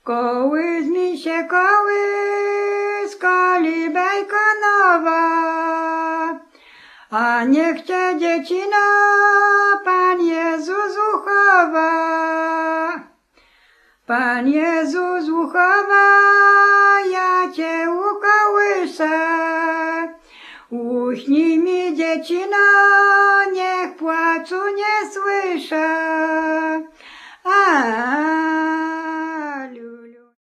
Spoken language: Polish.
Kołys mi się kołys, kolibejka nowa, a niech cię dziecina Pan Jezus uchowa. Pan Jezus uchowa, ja cię ukołyszę. Uśnij mi dziecina, niech płaczu nie słyszę.